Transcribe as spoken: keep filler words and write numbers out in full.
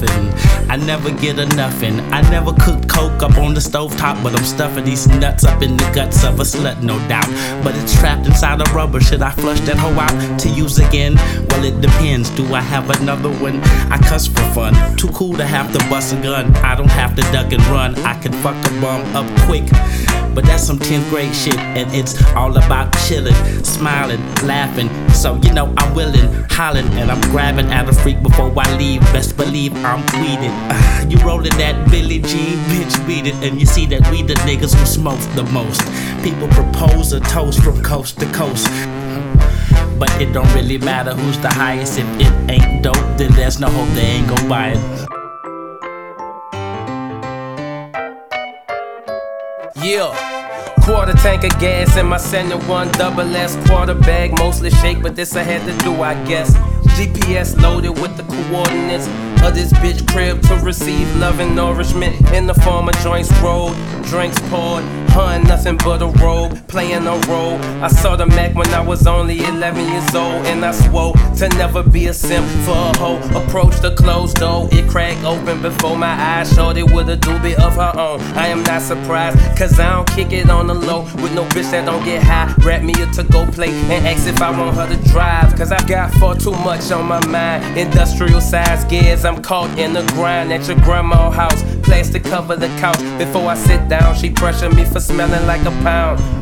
nothing. I never get a nothing. I never cooked coke up on the stovetop, but I'm stuffing these nuts up in the guts of a slut, no doubt. But it's trapped inside a rubber. Should I flush that hoe out to use again? Well, it depends. Do I have another one? I cuss for fun. Too cool to have to bust a gun. I don't have to duck and run. I can fuck a bum up quick. But that's some tenth grade shit, and it's all about chillin', smiling, laughing. So you know I'm willing, hollering, and I'm grabbing at a freak before I leave. Best believe I'm weeded. Uh, you rollin' that Billie Jean, bitch, beat it, and you see that we the niggas who smoke the most. People propose a toast from coast to coast, but it don't really matter who's the highest. If it ain't dope, then there's no hope they ain't gon' buy it. Yeah, quarter tank of gas in my seventy-one double S quarter bag, mostly shake, but this I had to do, I guess. G P S loaded with the coordinates of this bitch crib to receive love and nourishment in the form of joints rolled, drinks poured, hun, nothing but a robe, playing a role. I saw the Mac when I was only eleven years old, and I swore to never be a simp for a hoe. Approached the closed door, it cracked open before my eyes showed it with a doobie of her own. I am not surprised, cause I don't kick it on the low with no bitch that don't get high. Rap me a to-go plate and ask if I want her to drive, cause I got far too much on my mind. Industrial size gears, I'm caught in the grind at your grandma's house. Plastic cover the couch. Before I sit down, she pressure me for smelling like a pound.